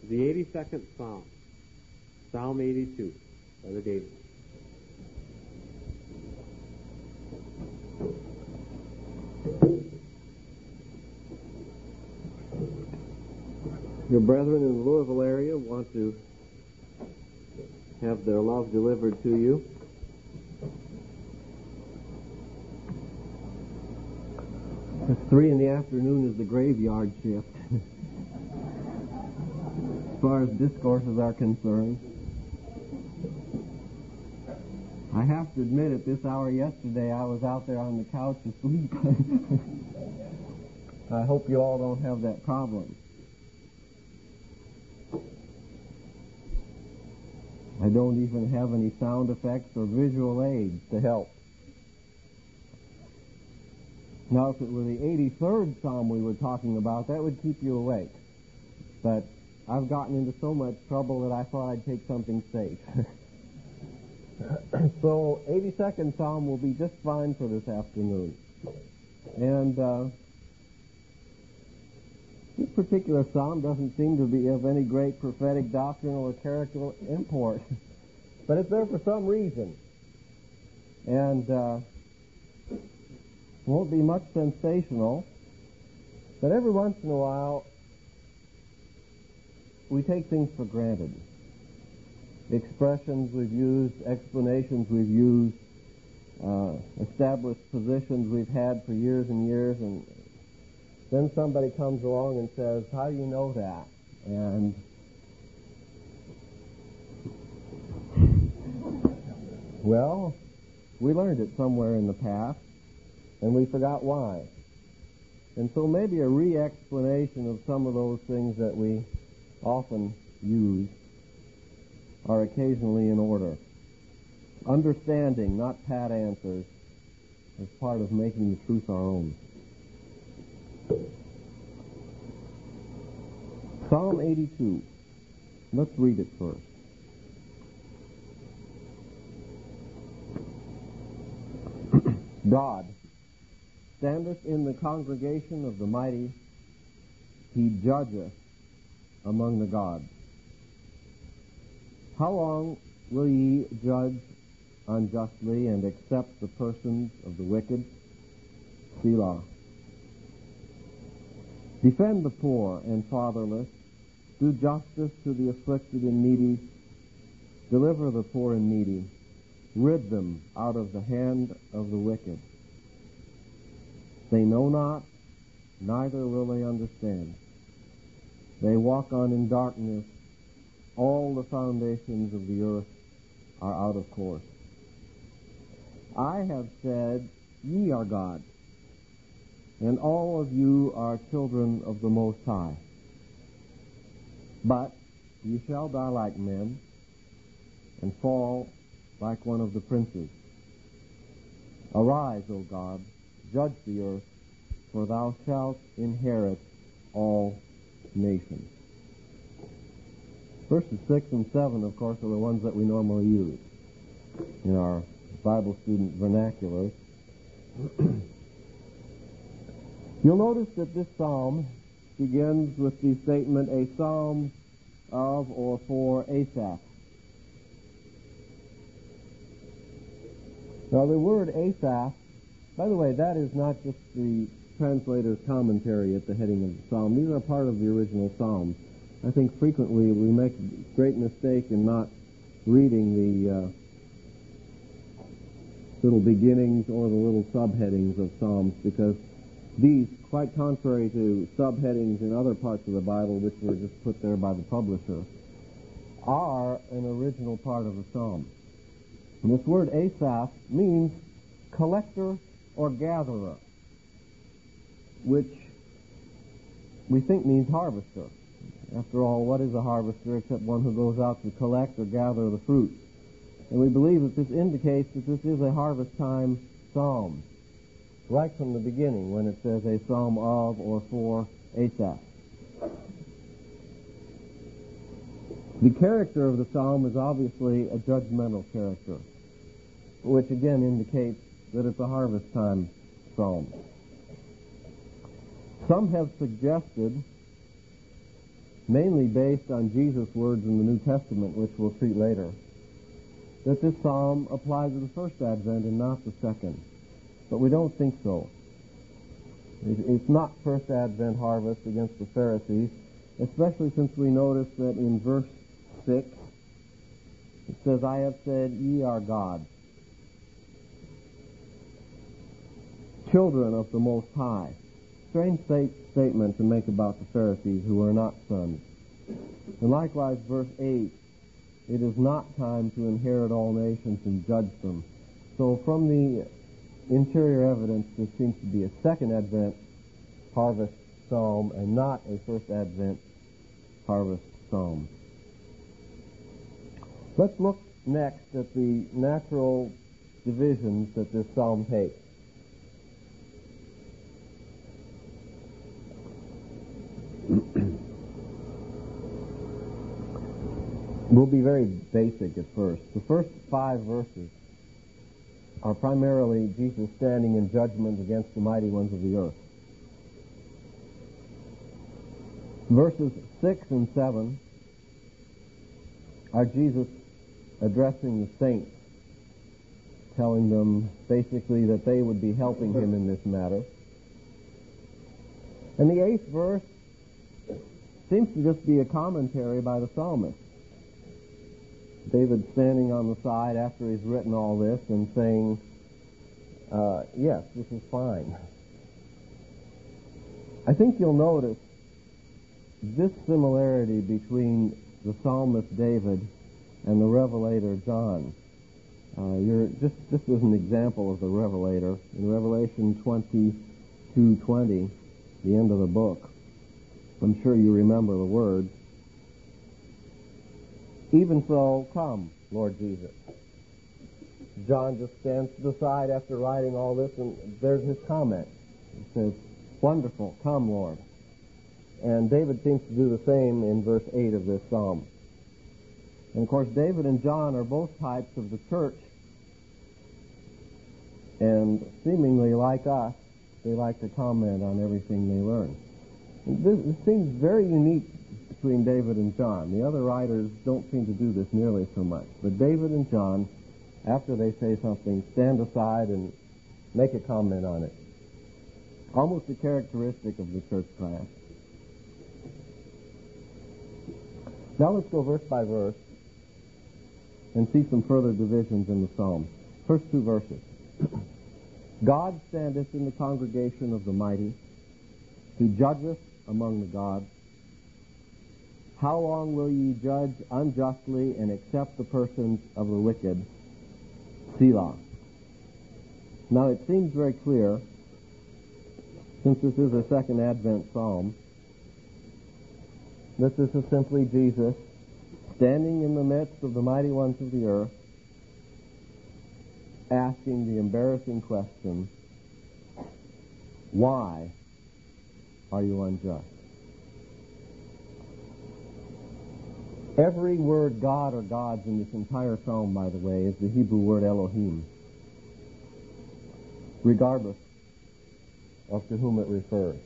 the 82nd Psalm, Psalm 82, Brother David. Your brethren in the Louisville area want to have their love delivered to you. It's 3 in the afternoon is the graveyard shift, as far as discourses are concerned. I have to admit, at this hour yesterday, I was out there on the couch asleep. I hope you all don't have that problem. I don't even have any sound effects or visual aids to help. Now, if it were the 83rd Psalm we were talking about, that would keep you awake. But I've gotten into so much trouble that I thought I'd take something safe. So, 82nd Psalm will be just fine for this afternoon. And this particular psalm doesn't seem to be of any great prophetic doctrinal or character import. But it's there for some reason. And won't be much sensational. But every once in a while, we take things for granted. Expressions we've used, explanations we've used, established positions we've had for years and years, and then somebody comes along and says, how do you know that? And well, we learned it somewhere in the past, and we forgot why. And so maybe a re-explanation of some of those things that we often use are occasionally in order. Understanding, not pat answers, is part of making the truth our own. Psalm 82. Let's read it first. God standeth in the congregation of the mighty. He judgeth among the gods. How long will ye judge unjustly and accept the persons of the wicked? Selah. Defend the poor and fatherless. Do justice to the afflicted and needy. Deliver the poor and needy. Rid them out of the hand of the wicked. They know not, neither will they understand. They walk on in darkness. All the foundations of the earth are out of course. I have said, ye are gods, and all of you are children of the Most High. But ye shall die like men, and fall like one of the princes. Arise, O God, judge the earth, for thou shalt inherit all nations. Verses 6 and 7, of course, are the ones that we normally use in our Bible student vernacular. You'll notice that this psalm begins with the statement, a psalm of or for Asaph. Now, the word Asaph, by the way, that is not just the translator's commentary at the heading of the psalm. These are part of the original psalm. I think frequently we make a great mistake in not reading the little beginnings or the little subheadings of psalms, because these, quite contrary to subheadings in other parts of the Bible, which were just put there by the publisher, are an original part of the psalm. And this word Asaph means collector or gatherer, which we think means harvester. After all, what is a harvester except one who goes out to collect or gather the fruit? And we believe that this indicates that this is a harvest time psalm, right from the beginning when it says a psalm of or for Asaph. The character of the psalm is obviously a judgmental character, which again indicates that it's a harvest time psalm. Some have suggested mainly based on Jesus' words in the New Testament, which we'll see later, that this psalm applies to the first advent and not the second. But we don't think so. It's not first advent harvest against the Pharisees, especially since we notice that in verse 6, it says, I have said, ye are gods, children of the Most High. Strange statement to make about the Pharisees who are not sons. And likewise, verse 8, it is not time to inherit all nations and judge them. So from the interior evidence, this seems to be a second advent harvest psalm and not a first advent harvest psalm. Let's look next at the natural divisions that this psalm takes. We'll be very basic at first. The first 5 verses are primarily Jesus standing in judgment against the mighty ones of the earth. Verses 6 and 7 are Jesus addressing the saints, telling them basically that they would be helping him in this matter. And the 8th verse seems to just be a commentary by the psalmist. David standing on the side after he's written all this and saying, yes, this is fine. I think you'll notice this similarity between the psalmist David and the revelator John. Just as an example of the revelator, in Revelation 22:20, the end of the book, I'm sure you remember the words, even so, come, Lord Jesus. John just stands to the side after writing all this, and there's his comment. He says, wonderful, come, Lord. And David seems to do the same in verse 8 of this psalm. And of course, David and John are both types of the church, and seemingly like us, they like to comment on everything they learn. This seems very unique between David and John. The other writers don't seem to do this nearly so much. But David and John, after they say something, stand aside and make a comment on it. Almost a characteristic of the church class. Now let's go verse by verse and see some further divisions in the psalm. First 2 verses. God standeth in the congregation of the mighty, he judgeth among the gods. How long will ye judge unjustly and accept the persons of the wicked? Selah. Now it seems very clear, since this is a second Advent psalm, that this is simply Jesus standing in the midst of the mighty ones of the earth, asking the embarrassing question, why are you unjust? Every word God or gods in this entire psalm, by the way, is the Hebrew word Elohim, regardless of to whom it refers.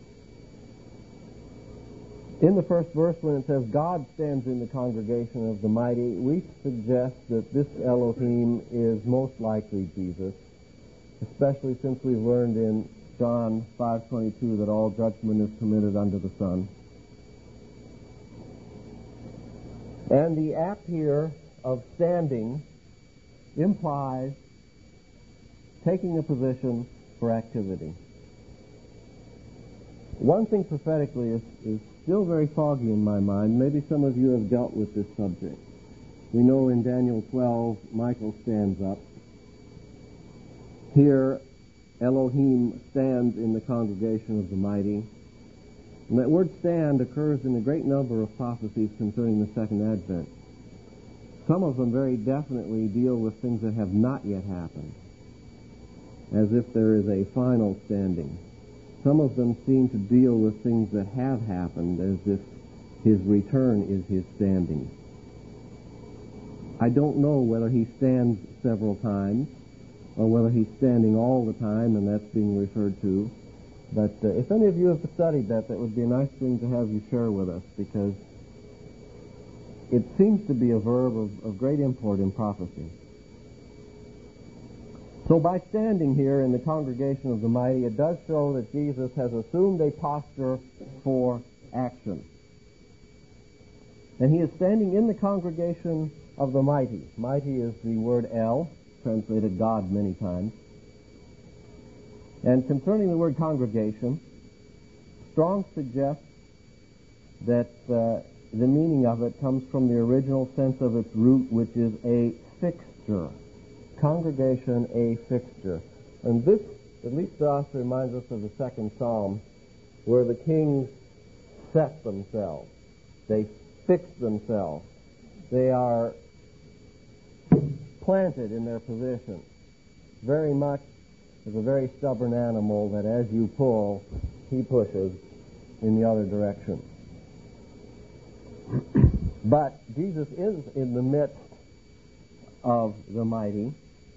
In the first verse, when it says God stands in the congregation of the mighty, we suggest that this Elohim is most likely Jesus, especially since we've learned in John 5:22 that all judgment is committed under the Son. And the act here of standing implies taking a position for activity. One thing prophetically is still very foggy in my mind. Maybe some of you have dealt with this subject. We know in Daniel 12, Michael stands up. Here, Elohim stands in the congregation of the mighty. And that word stand occurs in a great number of prophecies concerning the second advent. Some of them very definitely deal with things that have not yet happened, as if there is a final standing. Some of them seem to deal with things that have happened, as if his return is his standing. I don't know whether he stands several times, or whether he's standing all the time, and that's being referred to. But if any of you have studied that would be a nice thing to have you share with us, because it seems to be a verb of great import in prophecy. So by standing here in the congregation of the mighty, it does show that Jesus has assumed a posture for action. And he is standing in the congregation of the mighty. Mighty is the word El, translated God many times. And concerning the word congregation, Strong suggests that the meaning of it comes from the original sense of its root, which is a fixture. Congregation, a fixture. And this, at least to us, reminds us of the second Psalm, where the kings set themselves. They fix themselves. They are planted in their position. Very much as a very stubborn animal that as you pull, he pushes in the other direction. But Jesus is in the midst of the mighty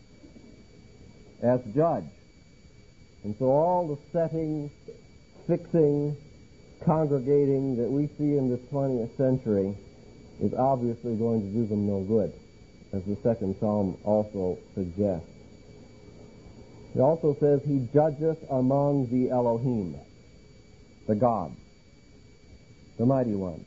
as judge. And so all the setting, fixing, congregating that we see in this 20th century is obviously going to do them no good, as the second Psalm also suggests. It also says, he judgeth among the Elohim, the gods, the mighty ones.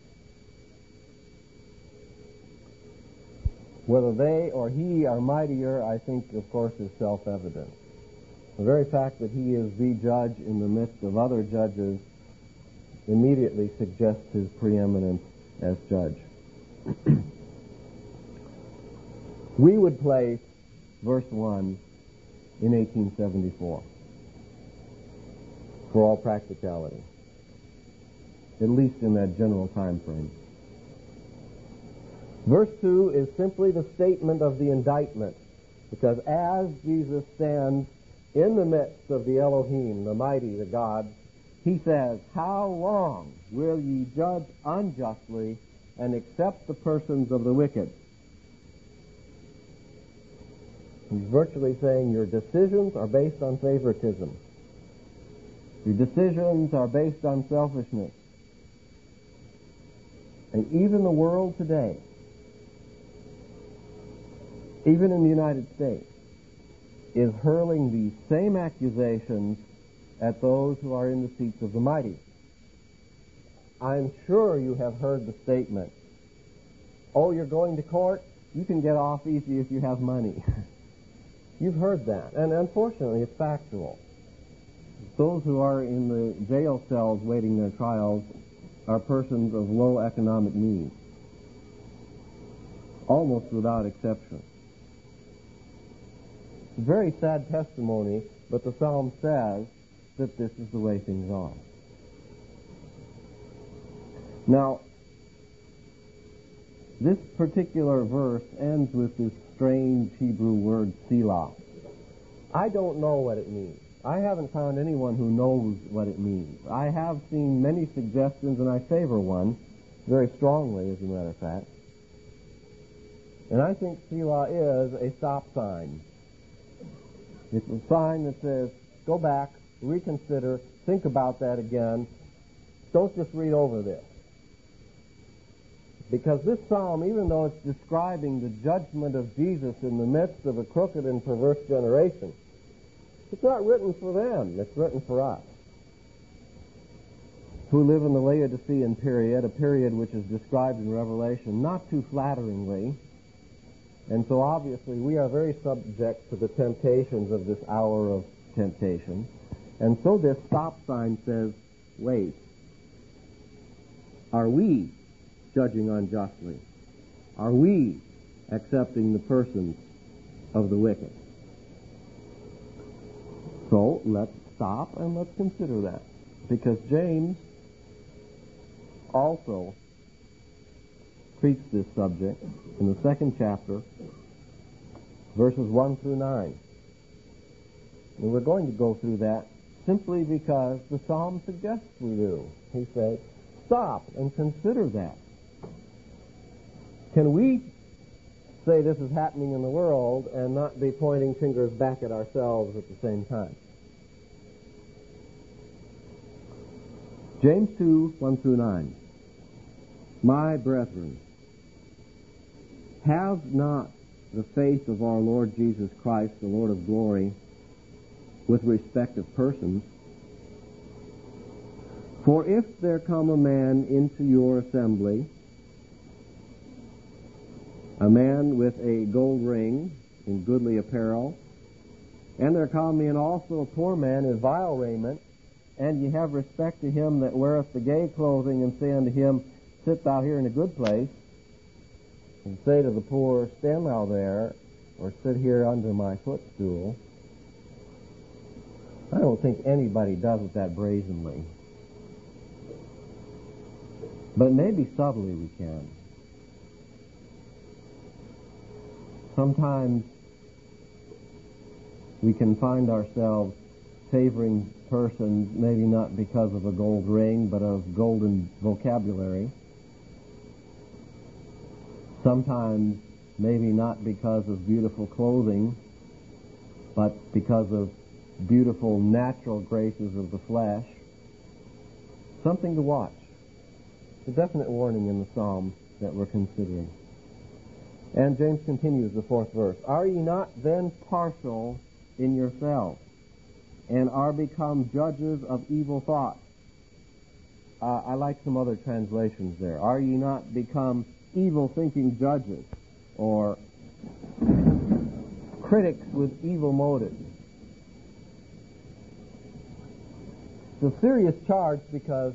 Whether they or he are mightier, I think, of course, is self-evident. The very fact that he is the judge in the midst of other judges immediately suggests his preeminence as judge. We would place verse 1 in 1874 for all practicality, at least in that general time frame. Verse 2 is simply the statement of the indictment, because as Jesus stands in the midst of the Elohim, the mighty, the gods, he says, how long will ye judge unjustly and accept the persons of the wicked? He's virtually saying your decisions are based on favoritism. Your decisions are based on selfishness. And even the world today, even in the United States, is hurling these same accusations at those who are in the seats of the mighty. I'm sure you have heard the statement, oh, you're going to court? You can get off easy if you have money. You've heard that, and unfortunately it's factual. Those who are in the jail cells waiting their trials are persons of low economic means, almost without exception. Very sad testimony, but the Psalm says that this is the way things are. Now, this particular verse ends with this strange Hebrew word, Selah. I don't know what it means. I haven't found anyone who knows what it means. I have seen many suggestions, and I favor one very strongly, as a matter of fact. And I think Selah is a stop sign. It's a sign that says, go back, reconsider, think about that again. Don't just read over this. Because this psalm, even though it's describing the judgment of Jesus in the midst of a crooked and perverse generation, it's not written for them, it's written for us, who live in the Laodicean period, a period which is described in Revelation not too flatteringly. And so obviously we are very subject to the temptations of this hour of temptation. And so this stop sign says, wait, are we judging unjustly? Are we accepting the persons of the wicked? So let's stop and let's consider that. Because James also treats this subject in the second chapter, verses 1 through 9. And we're going to go through that simply because the psalm suggests we do. He says, stop and consider that. Can we say this is happening in the world and not be pointing fingers back at ourselves at the same time? James 2, 1 through 9. My brethren, have not the faith of our Lord Jesus Christ, the Lord of glory, with respect of persons. For if there come a man into your assembly, a man with a gold ring in goodly apparel, and there come in also a poor man in vile raiment, and ye have respect to him that weareth the gay clothing, and say unto him, Sit thou here in a good place, and say to the poor, Stand thou there, or sit here under my footstool. I don't think anybody does it that brazenly. But maybe subtly we can. Sometimes we can find ourselves favoring persons, maybe not because of a gold ring, but of golden vocabulary. Sometimes maybe not because of beautiful clothing, but because of beautiful natural graces of the flesh. Something to watch. A definite warning in the psalm that we're considering. And James continues the 4th verse. Are ye not then partial in yourselves, and are become judges of evil thoughts? I like some other translations there. Are ye not become evil-thinking judges, or critics with evil motives? It's a serious charge because,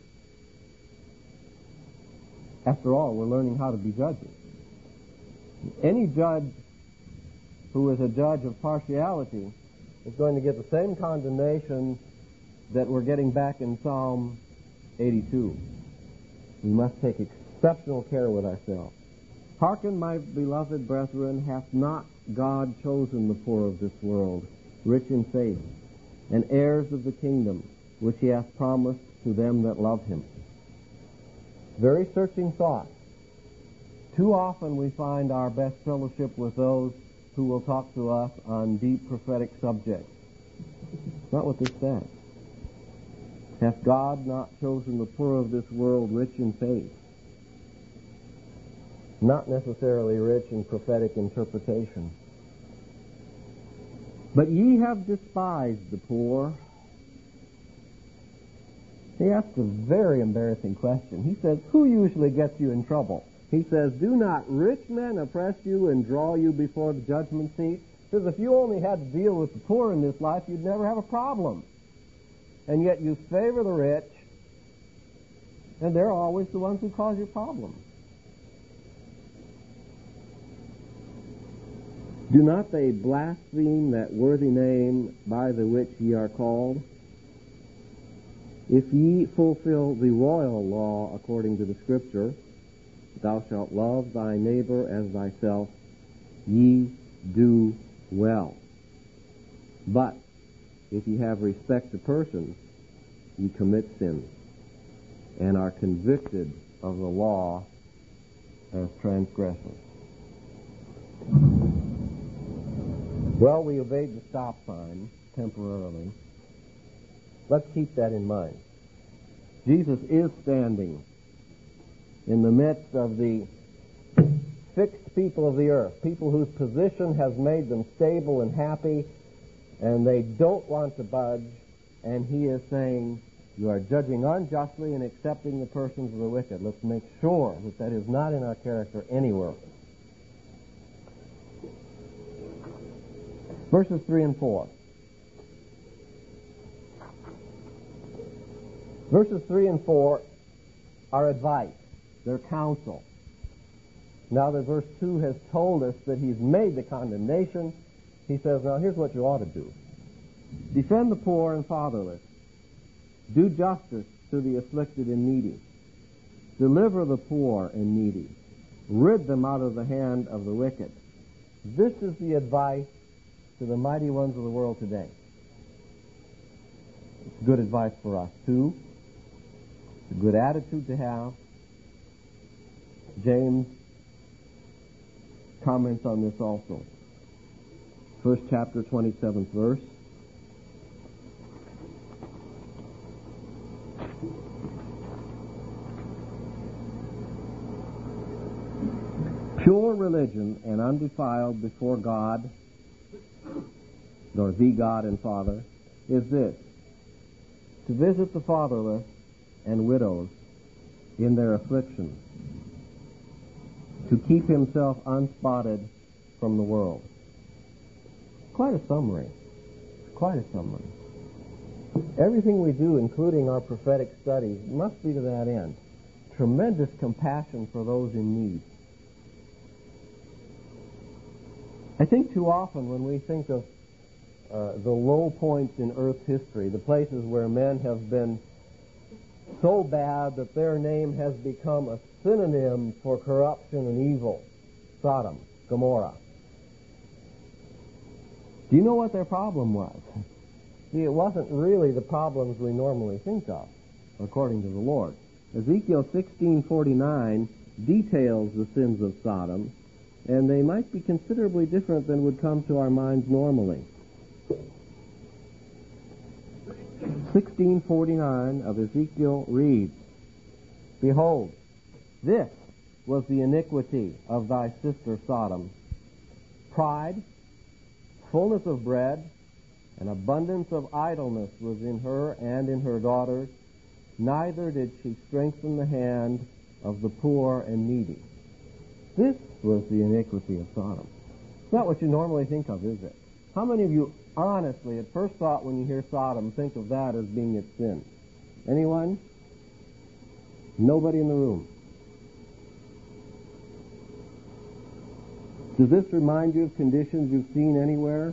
after all, we're learning how to be judges. Any judge who is a judge of partiality is going to get the same condemnation that we're getting back in Psalm 82. We must take exceptional care with ourselves. Hearken, my beloved brethren, hath not God chosen the poor of this world, rich in faith, and heirs of the kingdom, which he hath promised to them that love him? Very searching thought. Too often we find our best fellowship with those who will talk to us on deep prophetic subjects. That's not what this says. Hath God not chosen the poor of this world rich in faith? Not necessarily rich in prophetic interpretation. But ye have despised the poor. He asks a very embarrassing question. He says, who usually gets you in trouble? He says, do not rich men oppress you and draw you before the judgment seat? He says, if you only had to deal with the poor in this life, you'd never have a problem. And yet you favor the rich, and they're always the ones who cause your problems. Do not they blaspheme that worthy name by the which ye are called? If ye fulfill the royal law according to the Scripture, thou shalt love thy neighbor as thyself, ye do well. But if ye have respect to persons, ye commit sin, and are convicted of the law as transgressors. Well, we obeyed the stop sign temporarily. Let's keep that in mind. Jesus is standing in the midst of the fixed people of the earth, people whose position has made them stable and happy, and they don't want to budge, and he is saying, you are judging unjustly and accepting the persons of the wicked. Let's make sure that that is not in our character anywhere. Verses 3 and 4. Verses 3 and 4 are advice. They're counsel. Now that verse 2 has told us that he's made the condemnation, he says, now here's what you ought to do. Defend the poor and fatherless. Do justice to the afflicted and needy. Deliver the poor and needy. Rid them out of the hand of the wicked. This is the advice to the mighty ones of the world today. It's good advice for us, too. It's a good attitude to have. James comments on this also. First chapter, 27th verse. Pure religion and undefiled before God, or the God and Father, is this: to visit the fatherless and widows in their affliction, to keep himself unspotted from the world. Quite a summary. Quite a summary. Everything we do, including our prophetic studies, must be to that end. Tremendous compassion for those in need. I think too often when we think of the low points in Earth's history, the places where men have been so bad that their name has become a synonym for corruption and evil, Sodom, Gomorrah. Do you know what their problem was? See, it wasn't really the problems we normally think of, according to the Lord. Ezekiel 16:49 details the sins of Sodom, and they might be considerably different than would come to our minds normally. 16:49 of Ezekiel reads, "Behold, this was the iniquity of thy sister Sodom: pride, fullness of bread, and abundance of idleness was in her and in her daughters, neither did she strengthen the hand of the poor and needy." This was the iniquity of Sodom. It's not what you normally think of, is it? How many of you honestly, at first thought when you hear Sodom, think of that as being its sin? Anyone? Nobody in the room. Does this remind you of conditions you've seen anywhere?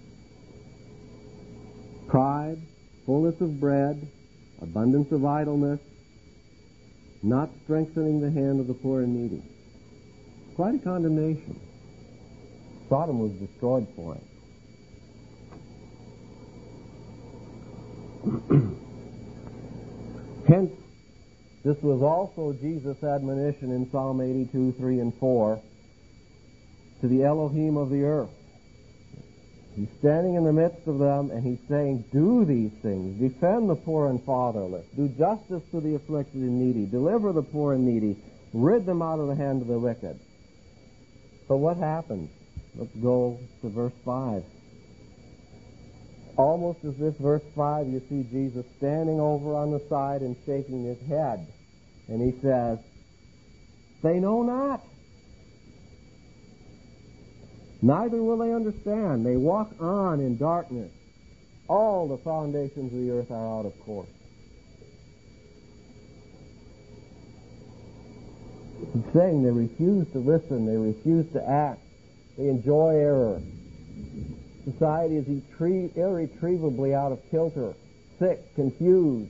Pride, fullness of bread, abundance of idleness, not strengthening the hand of the poor and needy. Quite a condemnation. Sodom was destroyed for it. Hence, this was also Jesus' admonition in Psalm 82:3 and 4 to the Elohim of the earth. He's standing in the midst of them and he's saying, do these things, defend the poor and fatherless, do justice to the afflicted and needy, deliver the poor and needy, rid them out of the hand of the wicked. So what happens? Let's go to verse 5. Almost as if verse 5, you see Jesus standing over on the side and shaking his head. And he says, they know not. Neither will they understand. They walk on in darkness. All the foundations of the earth are out of course. He's saying they refuse to listen. They refuse to act. They enjoy error. Society is irretrievably out of kilter, sick, confused.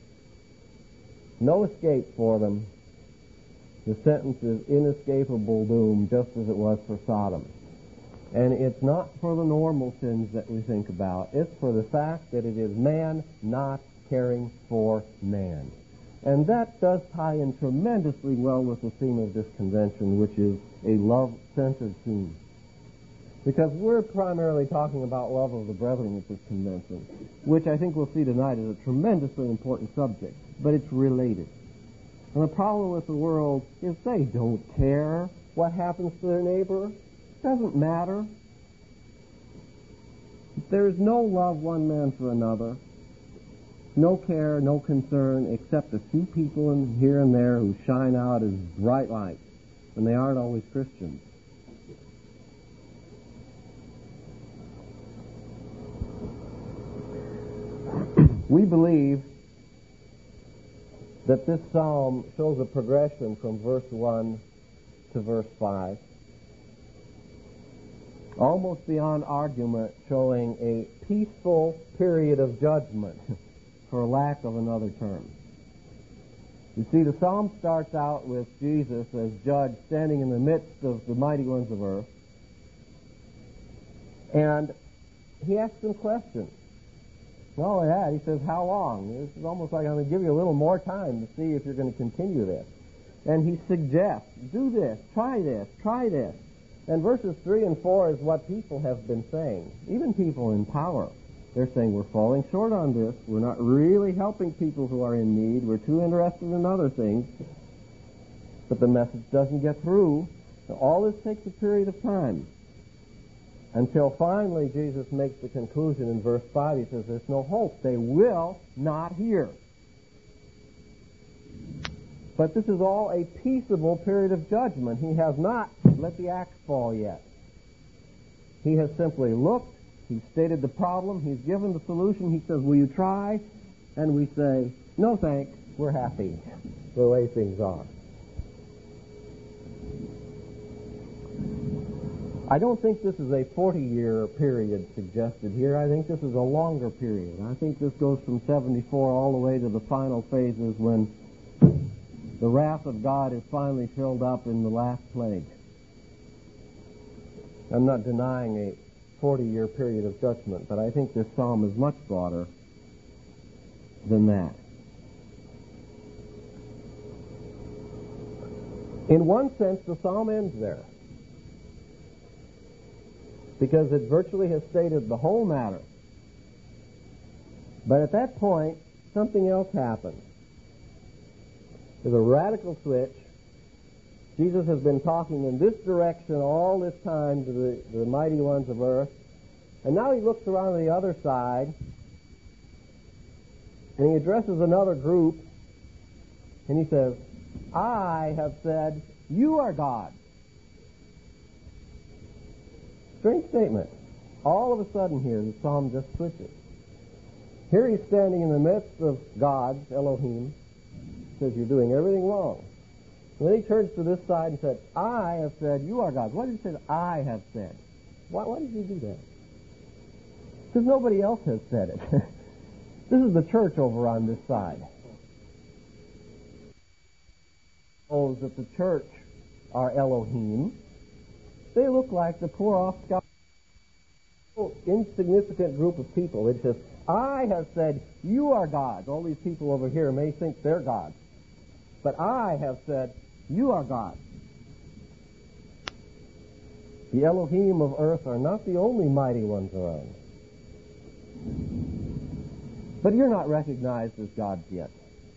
No escape for them. The sentence is inescapable doom, just as it was for Sodom. And it's not for the normal sins that we think about. It's for the fact that it is man not caring for man. And that does tie in tremendously well with the theme of this convention, which is a love-centered theme. Because we're primarily talking about love of the brethren at this convention, which I think we'll see tonight is a tremendously important subject, but it's related. And the problem with the world is they don't care what happens to their neighbor. It doesn't matter. There is no love one man for another, no care, no concern, except a few people here and there who shine out as bright lights, and they aren't always Christians. We believe that this psalm shows a progression from verse 1 to verse 5, almost beyond argument, showing a peaceful period of judgment, for lack of another term. You see, the psalm starts out with Jesus as judge standing in the midst of the mighty ones of earth, and he asks them questions. Not only that, he says, how long? This is almost like I'm going to give you a little more time to see if you're going to continue this. And he suggests, do this, try this, try this. And verses 3 and 4 is what people have been saying, even people in power. They're saying, we're falling short on this. We're not really helping people who are in need. We're too interested in other things. but the message doesn't get through. So all this takes a period of time until finally Jesus makes the conclusion in verse 5. He says, there's no hope. They will not hear. But this is all a peaceable period of judgment. He has not let the axe fall yet. He has simply looked. He's stated the problem. He's given the solution. He says, will you try? And we say, no thanks. We're happy the way things are. I don't think this is a 40-year period suggested here. I think this is a longer period. I think this goes from 74 all the way to the final phases when the wrath of God is finally filled up in the last plague. I'm not denying a 40-year period of judgment, but I think this psalm is much broader than that. In one sense, the psalm ends there, because it virtually has stated the whole matter. But at that point, something else happens. There's a radical switch. Jesus has been talking in this direction all this time to the mighty ones of earth. And now he looks around to the other side, and he addresses another group, and he says, I have said, you are God. Strange statement. All of a sudden here, the psalm just switches. Here he's standing in the midst of gods, Elohim, says you're doing everything wrong. And then he turns to this side and said, I have said, you are God. Why did he say, I have said? Why did he do that? Because nobody else has said it. This is the church over on this side. Those that the church are Elohim. They look like the poor off scout, insignificant group of people. It says, I have said, you are gods. All these people over here may think they're gods. But I have said, you are gods. The Elohim of earth are not the only mighty ones around. But you're not recognized as gods yet.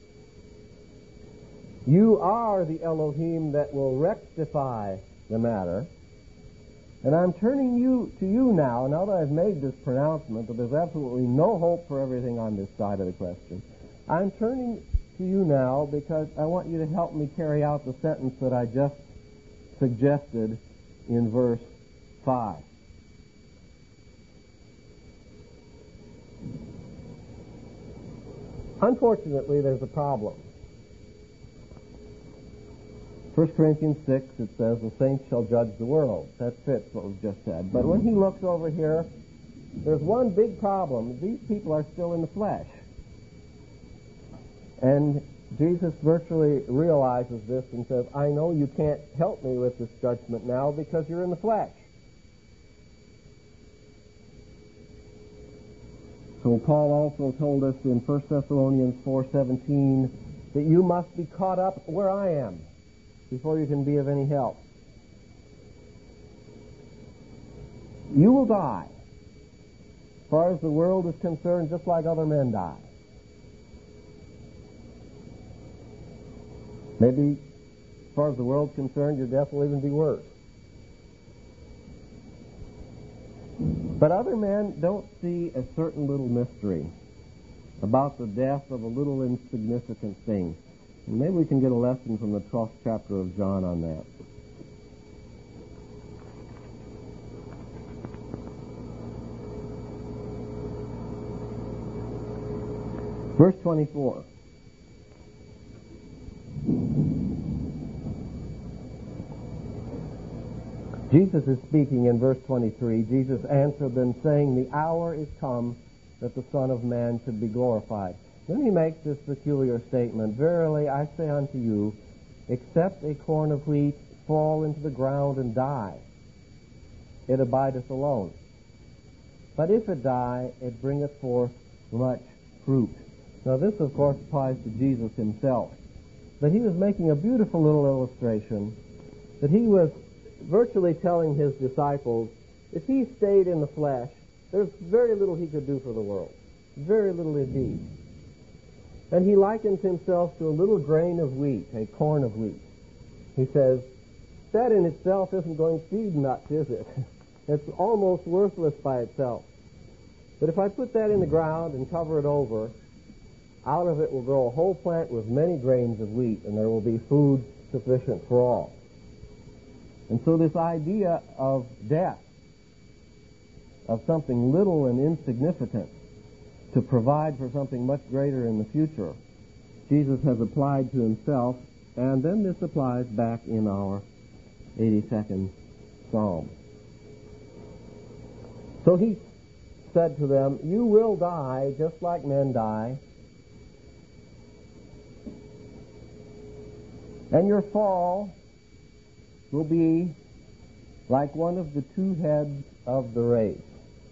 You are the Elohim that will rectify the matter. And I'm turning to you now that I've made this pronouncement that there's absolutely no hope for everything on this side of the question. I'm turning to you now because I want you to help me carry out the sentence that I just suggested in verse 5. Unfortunately, there's a problem. 1 Corinthians 6, it says, the saints shall judge the world. That fits what was just said. But when he looks over here, there's one big problem. These people are still in the flesh. And Jesus virtually realizes this and says, I know you can't help me with this judgment now because you're in the flesh. So Paul also told us in 1 Thessalonians 4:17 that you must be caught up where I am before you can be of any help. You will die, as far as the world is concerned, just like other men die. Maybe, as far as the world's concerned, your death will even be worse. But other men don't see a certain little mystery about the death of a little insignificant thing. And maybe we can get a lesson from the 12th chapter of John on that. Verse 24. Jesus is speaking in verse 23. Jesus answered them, saying, the hour is come that the Son of Man should be glorified. Then he makes this peculiar statement, verily I say unto you, except a corn of wheat fall into the ground and die, it abideth alone. But if it die, it bringeth forth much fruit. Now this, of course, applies to Jesus himself. But he was making a beautiful little illustration that he was virtually telling his disciples, if he stayed in the flesh, there's very little he could do for the world. Very little indeed. And he likens himself to a little grain of wheat, a corn of wheat. He says, that in itself isn't going to feed much, is it? It's almost worthless by itself. But if I put that in the ground and cover it over, out of it will grow a whole plant with many grains of wheat, and there will be food sufficient for all. And so this idea of death, of something little and insignificant, to provide for something much greater in the future, Jesus has applied to himself, and then this applies back in our 82nd Psalm. So he said to them, you will die just like men die, and your fall will be like one of the two heads of the race.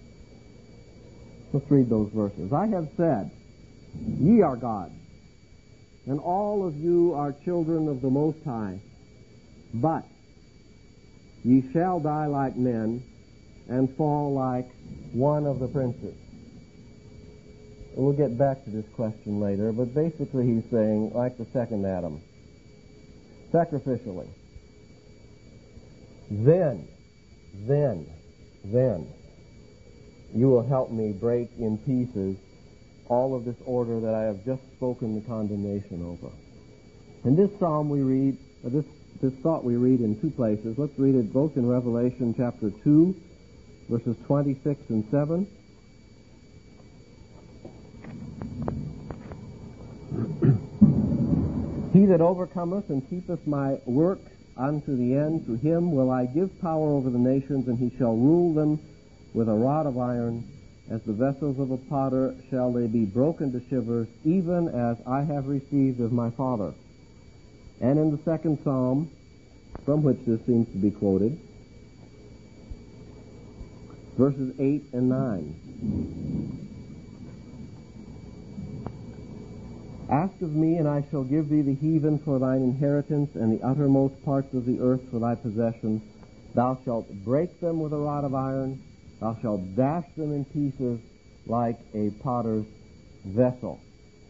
Let's read those verses. I have said, ye are gods, and all of you are children of the Most High, but ye shall die like men, and fall like one of the princes. We'll get back to this question later, but basically he's saying, like the second Adam, sacrificially. Then, you will help me break in pieces all of this order that I have just spoken the condemnation over. In this psalm we read, this thought we read in two places. Let's read it both in Revelation chapter 2, verses 26 and 7. He that overcometh and keepeth my works unto the end, to him will I give power over the nations, and he shall rule them with a rod of iron. As the vessels of a potter shall they be broken to shivers, even as I have received of my Father. And in the second psalm, from which this seems to be quoted, verses 8 and 9. Ask of me, and I shall give thee the heathen for thine inheritance, and the uttermost parts of the earth for thy possession. Thou shalt break them with a rod of iron, thou shalt dash them in pieces like a potter's vessel.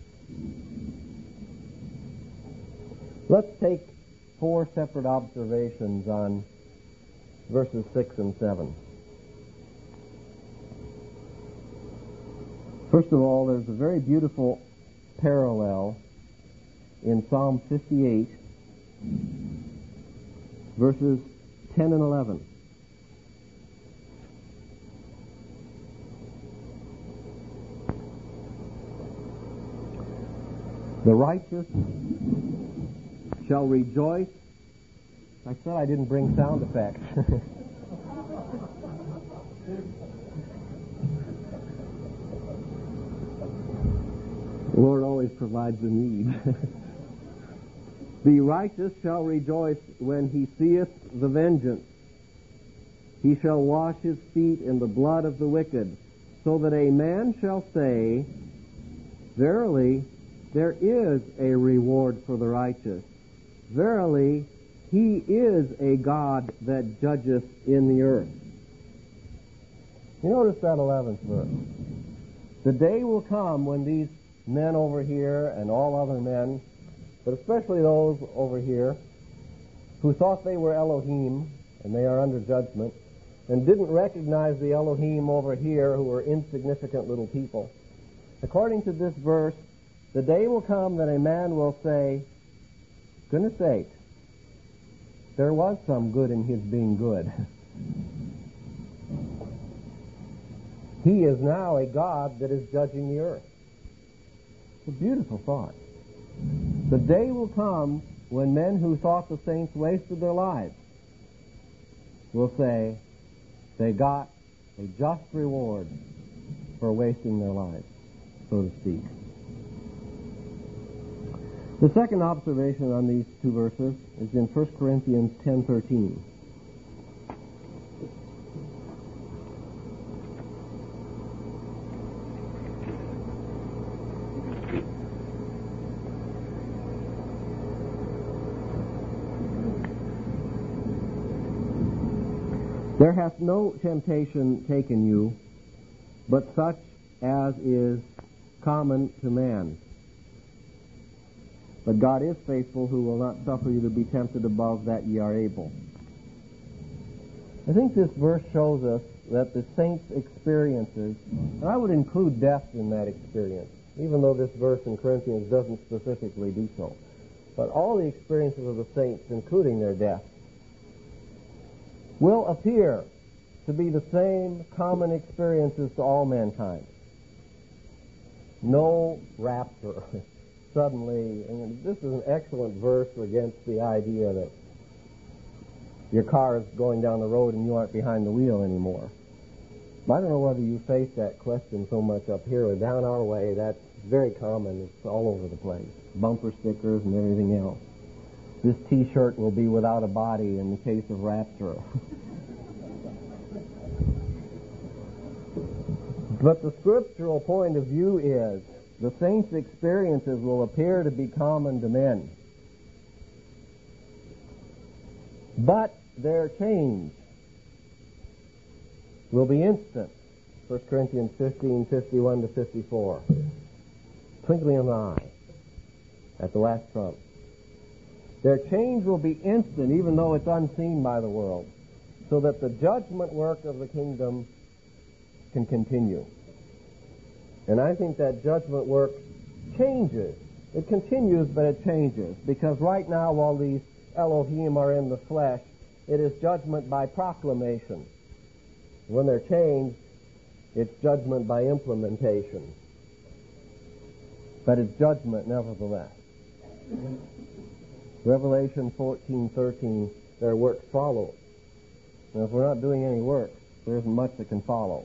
Let's take 4 separate observations on verses 6 and 7. First of all, there's a very beautiful parallel in Psalm 58, verses 10 and 11. The righteous shall rejoice. I said I didn't bring sound effects. The Lord always provides a need. The righteous shall rejoice when he seeth the vengeance. He shall wash his feet in the blood of the wicked, so that a man shall say, verily, there is a reward for the righteous. Verily, he is a God that judgeth in the earth. You notice that 11th verse. The day will come when these men over here and all other men, but especially those over here who thought they were Elohim, and they are under judgment, and didn't recognize the Elohim over here who were insignificant little people. According to this verse, the day will come that a man will say, goodness sake, there was some good in his being good. He is now a God that is judging the earth. It's a beautiful thought. The day will come when men who thought the saints wasted their lives will say they got a just reward for wasting their lives, so to speak. The second observation on these two verses is in 1 Corinthians 10:13. There hath no temptation taken you, but such as is common to man. But God is faithful, who will not suffer you to be tempted above that ye are able. I think this verse shows us that the saints' experiences, and I would include death in that experience, even though this verse in Corinthians doesn't specifically do so. But all the experiences of the saints, including their death, will appear to be the same common experiences to all mankind. No rapture. Suddenly, and this is an excellent verse against the idea that your car is going down the road and you aren't behind the wheel anymore. I don't know whether you face that question so much up here or down our way. That's very common. It's all over the place. Bumper stickers and everything else. This T-shirt will be without a body in the case of rapture. But the scriptural point of view is the saints' experiences will appear to be common to men. But their change will be instant. 1 Corinthians 15:51 to 54. Twinkling of an eye at the last trump. Their change will be instant, even though it's unseen by the world, so that the judgment work of the kingdom can continue. And I think that judgment work changes. It continues, but it changes. Because right now, while these Elohim are in the flesh, it is judgment by proclamation. When they're changed, it's judgment by implementation. But it's judgment nevertheless. Revelation 14:13, their works follow. And if we're not doing any work, there isn't much that can follow.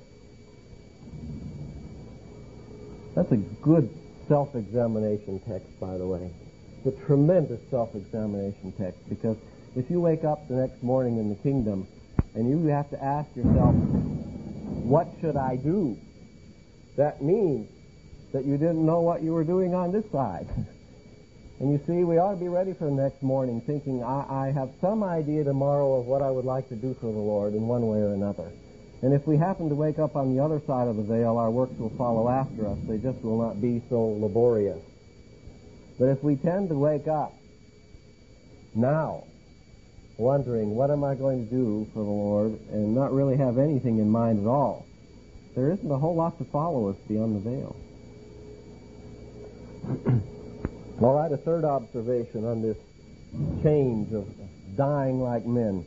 That's a good self-examination text, by the way. It's a tremendous self-examination text, because if you wake up the next morning in the kingdom and you have to ask yourself, what should I do? That means that you didn't know what you were doing on this side. And you see, we ought to be ready for the next morning thinking, I have some idea tomorrow of what I would like to do for the Lord in one way or another. And if we happen to wake up on the other side of the veil, our works will follow after us. They just will not be so laborious. But if we tend to wake up now, wondering, what am I going to do for the Lord, and not really have anything in mind at all, there isn't a whole lot to follow us beyond the veil. All right, a third observation on this change of dying like men.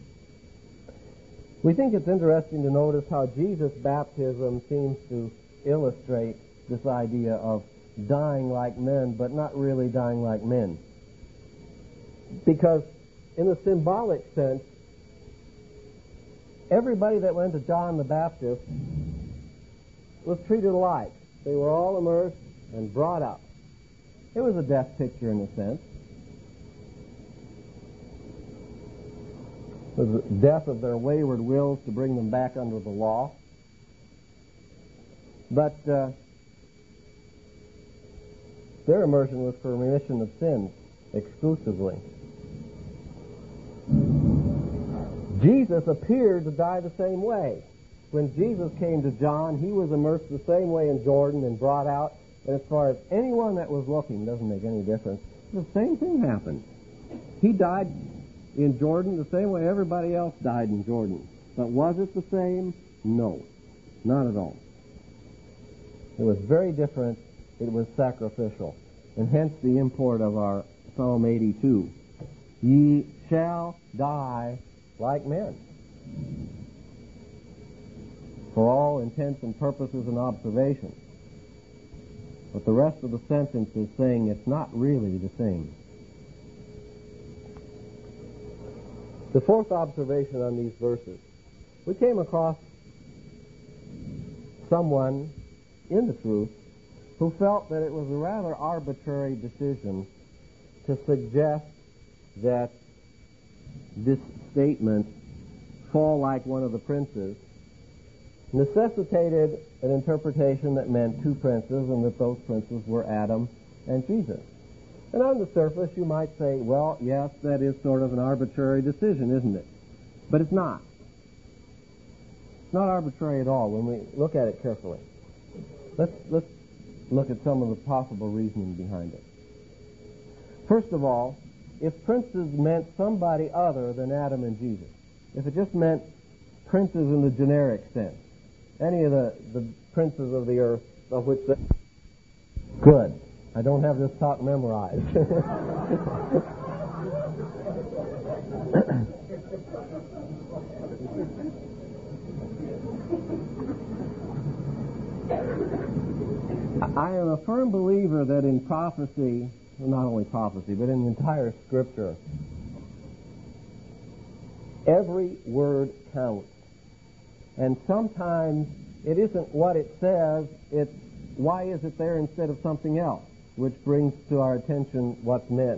We think it's interesting to notice how Jesus' baptism seems to illustrate this idea of dying like men, but not really dying like men. Because in a symbolic sense, everybody that went to John the Baptist was treated alike. They were all immersed and brought up. It was a death picture in a sense. It was the death of their wayward wills to bring them back under the law. But their immersion was for remission of sins exclusively. Jesus appeared to die the same way. When Jesus came to John, he was immersed the same way in Jordan and brought out. And as far as anyone that was looking, doesn't make any difference. The same thing happened. He died in Jordan the same way everybody else died in Jordan. But was it the same? No, not at all. It was very different. It was sacrificial. And hence the import of our Psalm 82. Ye shall die like men. For all intents and purposes and observations. But the rest of the sentence is saying it's not really the same. The fourth observation on these verses. We came across someone in the truth who felt that it was a rather arbitrary decision to suggest that this statement, fall like one of the princes, necessitated an interpretation that meant two princes, and that those princes were Adam and Jesus. And on the surface, you might say, well, yes, that is sort of an arbitrary decision, isn't it? But it's not. It's not arbitrary at all when we look at it carefully. Let's look at some of the possible reasoning behind it. First of all, if princes meant somebody other than Adam and Jesus, if it just meant princes in the generic sense, any of the princes of the earth of which they... Good. I don't have this talk memorized. I am a firm believer that in prophecy, well, not only prophecy, but in the entire Scripture, every word counts. And sometimes it isn't what it says, it's why is it there instead of something else, which brings to our attention what's meant.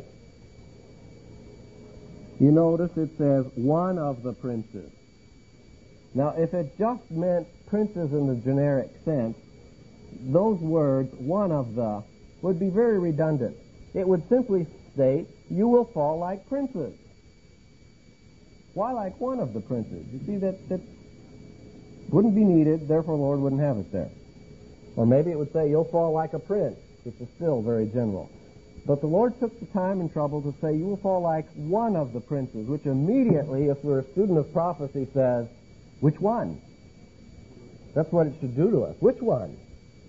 You notice it says, one of the princes. Now, if it just meant princes in the generic sense, those words, one of the, would be very redundant. It would simply state, you will fall like princes. Why like one of the princes? You see, that wouldn't be needed, therefore the Lord wouldn't have it there. Or maybe it would say, you'll fall like a prince, which is still very general. But the Lord took the time and trouble to say, you will fall like one of the princes, which immediately, if we're a student of prophecy, says, which one? That's what it should do to us. Which one?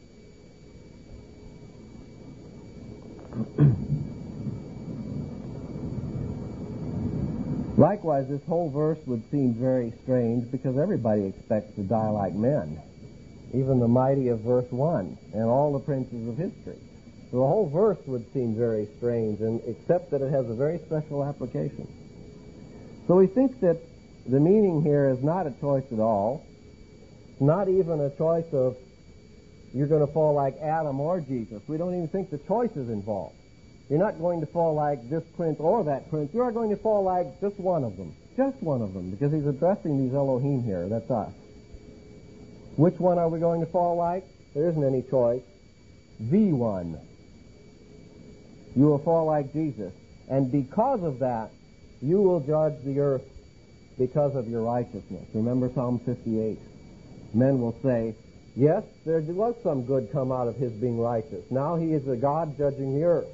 Likewise, this whole verse would seem very strange because everybody expects to die like men, even the mighty of verse 1 and all the princes of history. So the whole verse would seem very strange, and except that it has a very special application. So we think that the meaning here is not a choice at all, not even a choice of you're going to fall like Adam or Jesus. We don't even think the choice is involved. You're not going to fall like this prince or that prince. You are going to fall like just one of them. Just one of them, because he's addressing these Elohim here. That's us. Which one are we going to fall like? There isn't any choice. The one. You will fall like Jesus. And because of that, you will judge the earth because of your righteousness. Remember Psalm 58. Men will say, yes, there was some good come out of his being righteous. Now he is a God judging the earth.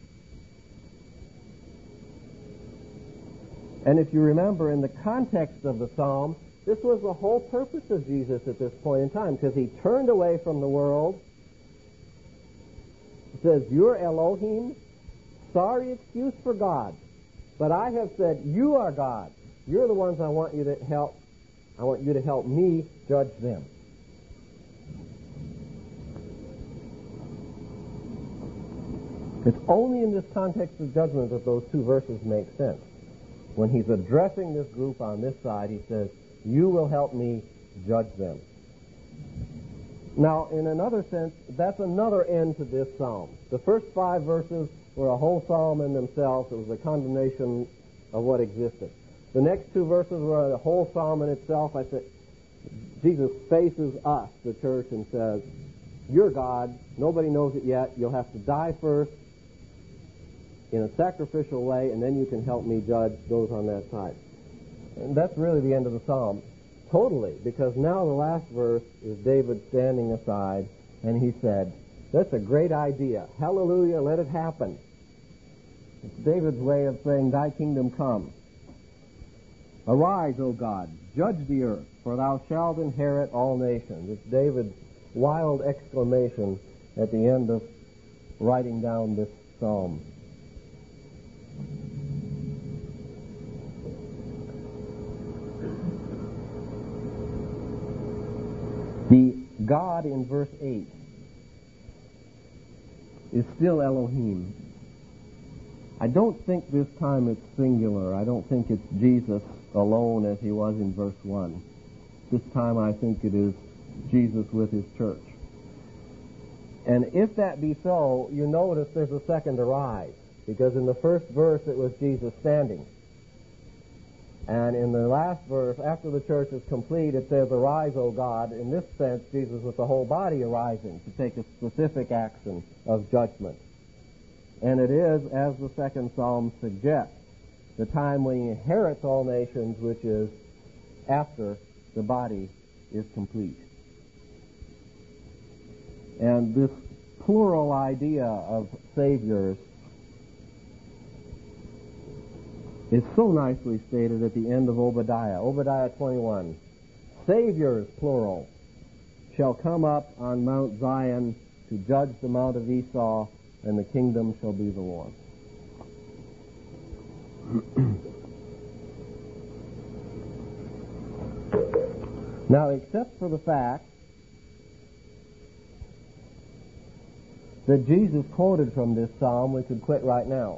And if you remember, in the context of the psalm, this was the whole purpose of Jesus at this point in time, because he turned away from the world. It says, you're Elohim. Sorry excuse for God. But I have said, you are God. You're the ones I want you to help. I want you to help me judge them. It's only in this context of judgment that those two verses make sense. When he's addressing this group on this side, he says, you will help me judge them. Now, in another sense, that's another end to this psalm. The first 5 verses were a whole psalm in themselves. It was a condemnation of what existed. The next 2 verses were a whole psalm in itself. I said, Jesus faces us, the church, and says, you're God. Nobody knows it yet. You'll have to die first in a sacrificial way, and then you can help me judge those on that side. And that's really the end of the psalm, totally, because now the last verse is David standing aside, and he said, that's a great idea. Hallelujah, let it happen. It's David's way of saying, thy kingdom come. Arise, O God, judge the earth, for thou shalt inherit all nations. It's David's wild exclamation at the end of writing down this psalm. The God in verse 8 is still Elohim. I don't think this time it's singular. I don't think it's Jesus alone as he was in verse 1. This time I think it is Jesus with his church. And if that be so, you notice there's a second arise, because in the first verse it was Jesus standing. And in the last verse, after the church is complete, it says, arise, O God. In this sense, Jesus with the whole body arising to take a specific action of judgment. And it is, as the second psalm suggests, the time when he inherits all nations, which is after the body is complete. And this plural idea of saviors is so nicely stated at the end of Obadiah. Obadiah 21. Saviors, plural, shall come up on Mount Zion to judge the mount of Esau, and the kingdom shall be the Lord. Now, except for the fact that Jesus quoted from this psalm, we could quit right now.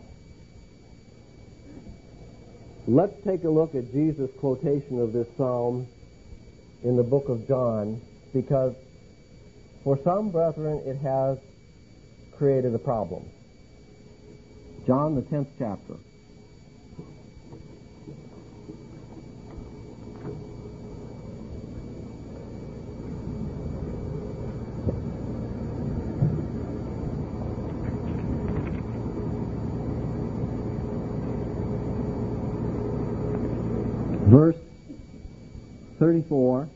Let's take a look at Jesus' quotation of this psalm in the book of John, because for some brethren it has created a problem. John, the 10th chapter. Verse 34.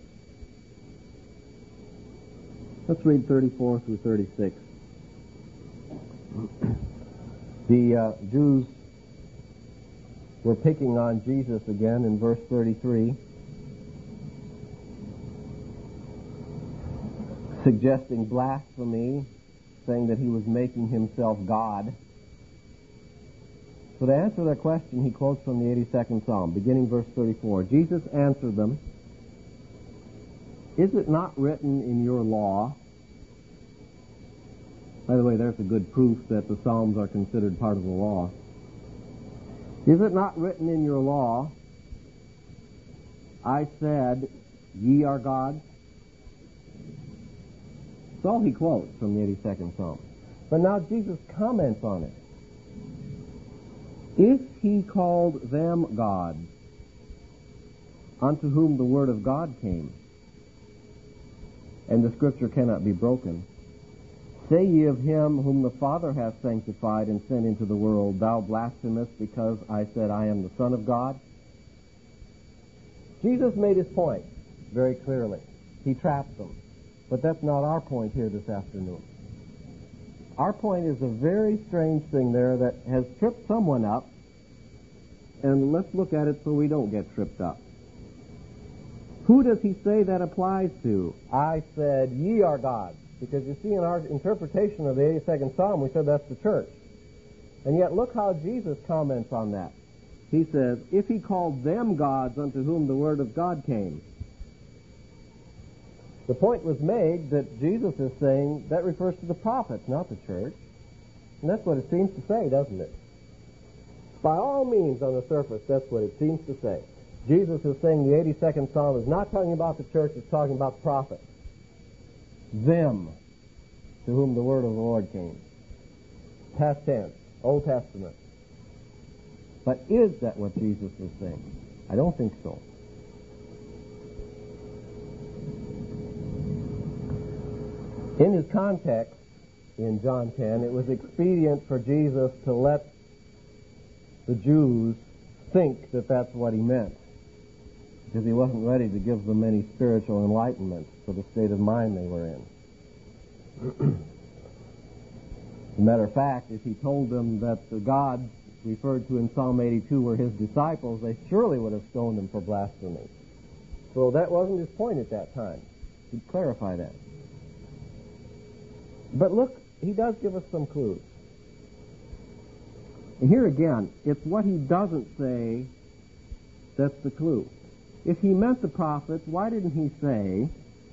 Let's read 34 through 36. The Jews were picking on Jesus again in verse 33, suggesting blasphemy, saying that he was making himself God. So to answer their question, he quotes from the 82nd Psalm, beginning verse 34. Jesus answered them, "Is it not written in your law?" By the way, there's a good proof that the Psalms are considered part of the law. "Is it not written in your law, I said, ye are gods?" That's all he quotes from the 82nd Psalm. But now Jesus comments on it. "If he called them gods, unto whom the word of God came, and the scripture cannot be broken, say ye of him whom the Father hath sanctified and sent into the world, thou blasphemest, because I said I am the Son of God?" Jesus made his point very clearly. He trapped them. But that's not our point here this afternoon. Our point is a very strange thing there that has tripped someone up, and let's look at it so we don't get tripped up. Who does he say that applies to? I said, ye are gods. Because you see, in our interpretation of the 82nd Psalm, we said that's the church. And yet look how Jesus comments on that. He says, if he called them gods unto whom the word of God came. The point was made that Jesus is saying that refers to the prophets, not the church. And that's what it seems to say, doesn't it? By all means, on the surface, that's what it seems to say. Jesus is saying the 82nd Psalm is not talking about the church, it's talking about the prophets. Them, to whom the word of the Lord came. Past tense, Old Testament. But is that what Jesus is saying? I don't think so. In his context, in John 10, it was expedient for Jesus to let the Jews think that that's what he meant, because he wasn't ready to give them any spiritual enlightenment for the state of mind they were in. As a matter of fact, if he told them that the gods referred to in Psalm 82 were his disciples, they surely would have stoned him for blasphemy. So that wasn't his point at that time. He'd clarify that. But look, he does give us some clues. And here again, it's what he doesn't say that's the clue. If he meant the prophets, why didn't he say,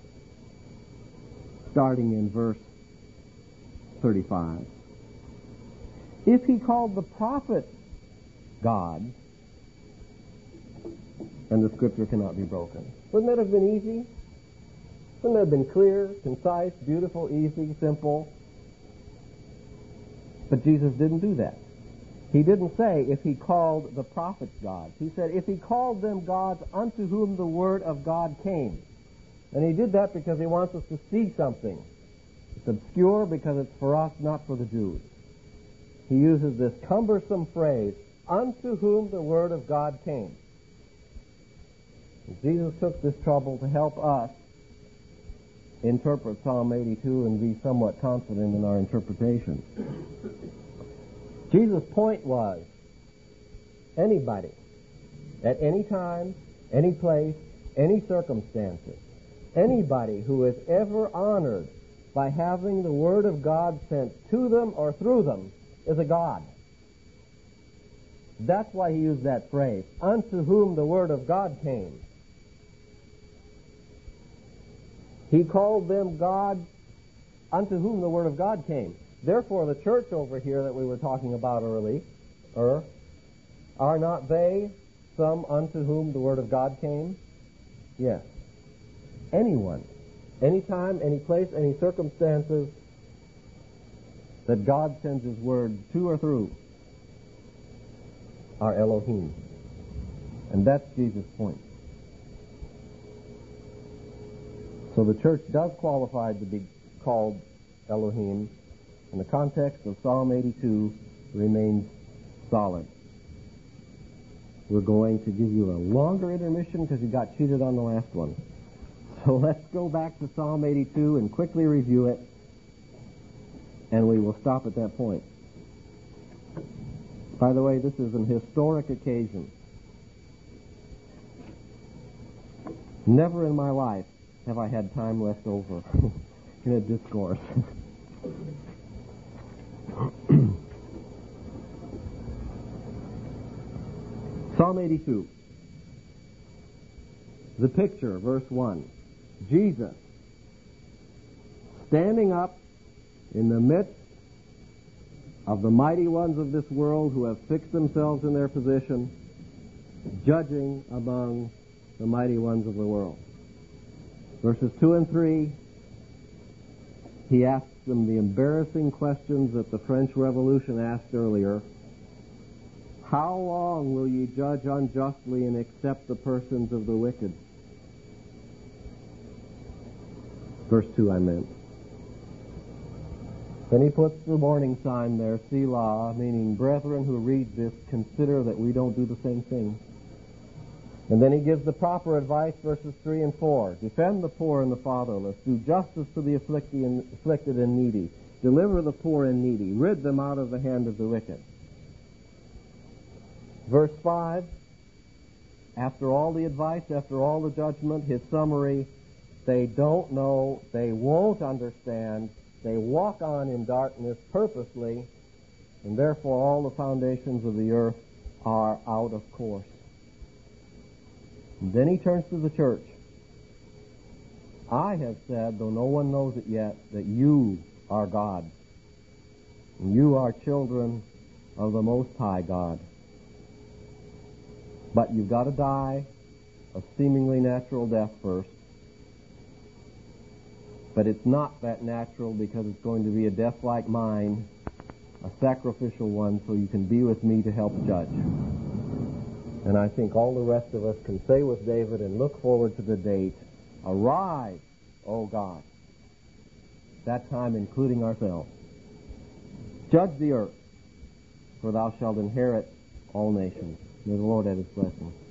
starting in verse 35, if he called the prophets gods, and the scripture cannot be broken? Wouldn't that have been easy? Wouldn't that have been clear, concise, beautiful, easy, simple? But Jesus didn't do that. He didn't say if he called the prophets gods. He said if he called them gods unto whom the word of God came. And he did that because he wants us to see something. It's obscure because it's for us, not for the Jews. He uses this cumbersome phrase, unto whom the word of God came. And Jesus took this trouble to help us interpret Psalm 82 and be somewhat confident in our interpretation. Jesus' point was, Anybody, at any time, any place, any circumstances, anybody who is ever honored by having the Word of God sent to them or through them is a God. That's why he used that phrase, unto whom the Word of God came. He called them God unto whom the Word of God came. Therefore, the church over here that we were talking about earlier, are not they some unto whom the Word of God came? Yes. Anyone, anytime, any place, any circumstances that God sends His Word to or through are Elohim. And that's Jesus' point. So the church does qualify to be called Elohim, and the context of Psalm 82 remains solid. We're going to give you a longer intermission because you got cheated on the last one. So let's go back to Psalm 82 and quickly review it, and we will stop at that point. By the way, this is an historic occasion. Never in my life have I had time left over in a discourse. Psalm 82. The picture, verse 1. Jesus, standing up in the midst of the mighty ones of this world who have fixed themselves in their position, judging among the mighty ones of the world. Verses 2 and 3, he asks them the embarrassing questions that the French Revolution asked earlier. How long will ye judge unjustly and accept the persons of the wicked? Verse 2, I meant. Then he puts the warning sign there, Selah, meaning, brethren who read this, consider that we don't do the same thing. And then he gives the proper advice, verses 3 and 4. Defend the poor and the fatherless. Do justice to the afflicted and needy. Deliver the poor and needy. Rid them out of the hand of the wicked. Verse 5, after all the advice, after all the judgment, his summary, they don't know, they won't understand, they walk on in darkness purposely, and therefore all the foundations of the earth are out of course. And then he turns to the church. I have said, though no one knows it yet, that you are God. And you are children of the Most High God. But you've got to die a seemingly natural death first. But it's not that natural because it's going to be a death like mine, a sacrificial one, so you can be with me to help judge. And I think all the rest of us can say with David and look forward to the date, arise, O God. That time including ourselves. Judge the earth, for thou shalt inherit all nations. May the Lord add his blessing.